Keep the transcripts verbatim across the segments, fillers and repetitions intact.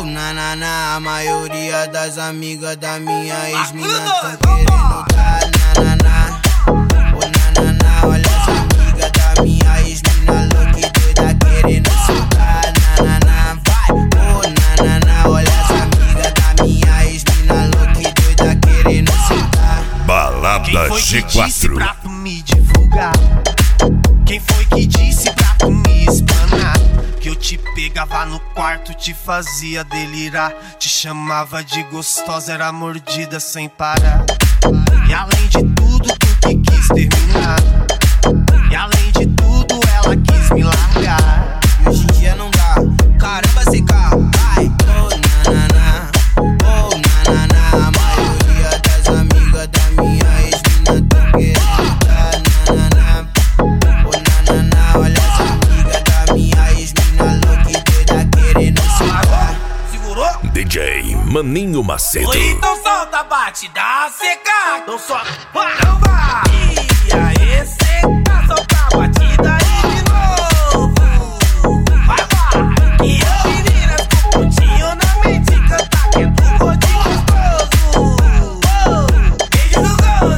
Oh, na, na, na, a maioria das amigas da minha ex-mina tão querendo dar, na, na, na. Oh, na, na, na, olha as amigas da minha ex-mina louca e doida querendo soltar, na, na, na, vai. Oh, na, na, na, olha as amigas da minha ex-mina louca e doida querendo soltar. Balada G quatro. Quem foi que disse pra tu me divulgar? Quem foi que disse pra tu me espanar? Que eu te pegava no quarto, te fazia delirar, te chamava de gostosa, era mordida sem parar. E além de tudo, tu que quis terminar. E além de tudo, ela quis me largar. E hoje em dia não dá, caramba, C K, vai. Oh, na, na, na, oh, na, na, na, a maioria das amigas da minha ex-mina tão querendo dar, na, na, na. Oh, na, na, na, olha as amigas da minha ex-mina louca e doida querendo soltar. Segurou? D J Maninho Macedo. Oi, então solta a batida, C K. Então solta, caramba. E aí, C K, solta a batida aí de novo. Vai, vai. E eu meninas com pontinho na mente cantar que é do gordinho gostoso. Beijo no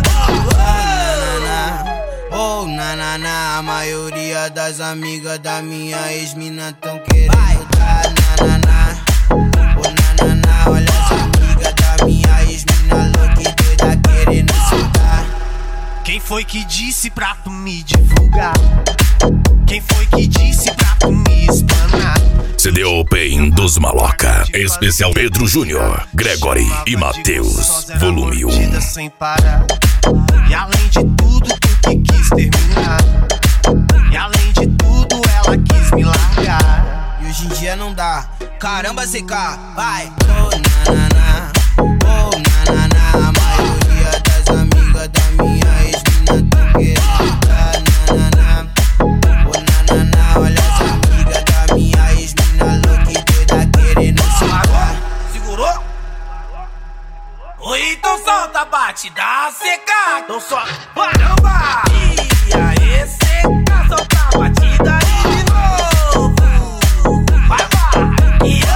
gordo. Oh, na, na, na, a maioria das amigas da minha ex-mina tão querendo dar, na, na, na. Oh, na, na, na, olha as amigas da minha ex-mina louca e doida querendo soltar. Quem foi que disse pra tu me divulgar? Quem foi que disse pra tu me espanar? C D Open dos Maloca. Especial Pedro Júnior, Gregory e Matheus, volume um. Sem parar. E além de tudo, tu que quis terminar. E além de tudo, ela quis me largar. E hoje em dia não dá, caramba, C K, vai. Oh, na, na, na, oh, na, na, na, a maioria das amigas da minha ex-mina tão querendo dar, na, na, na. Oh, na, na, na, olha as amigas da minha ex-mina louca e doida querendo soltar. Segurou? Oi, então solta a batida, C K. Então solta, caramba. E aí, C K, solta a batida aí de novo. Vai, vai. E eu